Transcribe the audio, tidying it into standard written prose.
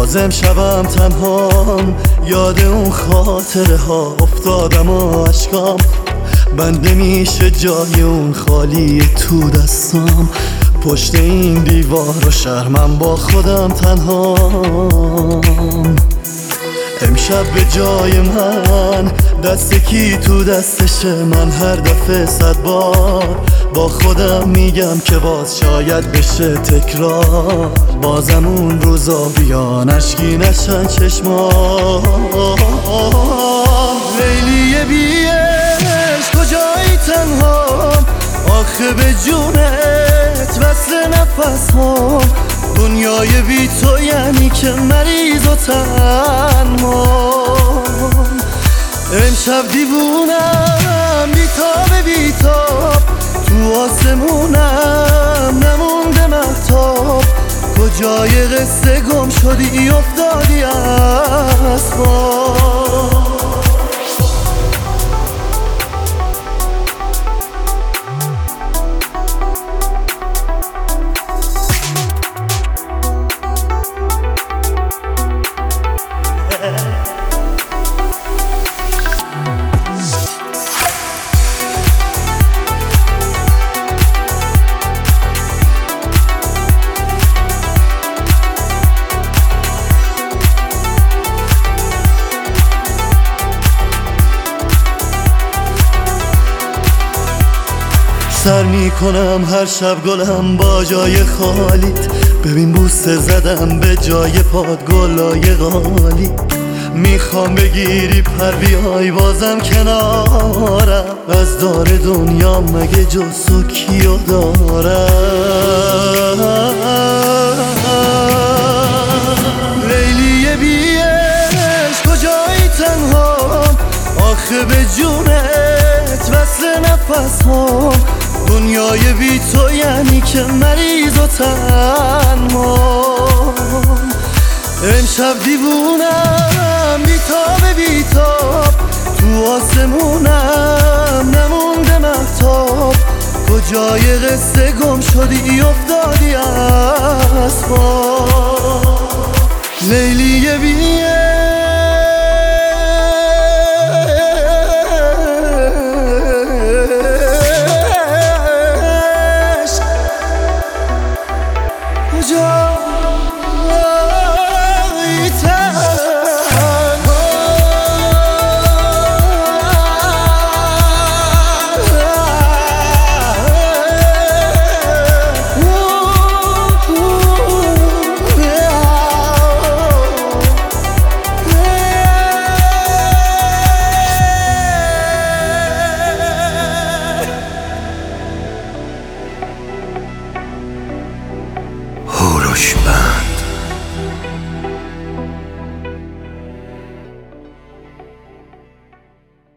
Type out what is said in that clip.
باز امشبم تنهام، یاد اون خاطره ها افتادم و عشقام بنده میشه جای اون خالی تو دستام. پشت این دیوار و شرمم با خودم تنهام. امشب به جای من دست کی تو دستشه؟ من هر دفعه 100 بار با خودم میگم که باز شاید بشه تکرار. بازم اون روزا بیان اشکی نشن چشمام. لیلی بی عشق کجایی تنهام؟ آخه به جونت وصل نفس هم. دنیای بی تو یعنی که مریض و تنهام. امشب دیوونم بیتاب بیتاب، تو آسمونم نمونده مهتاب. کجای قصه گم شدی افتادی از خواب. سر میکنم هر شب گلم با جای خالیت. ببین بوسه زدم به جای پاد گلای غالی. میخوام بگیری پر بیای بازم کنارم. از دار دنیا مگه جز تو کیو دارم؟ لیلی بی عشق کجایی تنهام؟ آخه به جونت وصل نفس هم. دنیای بی تو یعنی که مریض و تنهام. امشب دیوونم بیتاب بیتاب، تو آسمونم نمونده مهتاب. کجای قصه گم شدی افتادی از خواب. لیلی بی عشق کجا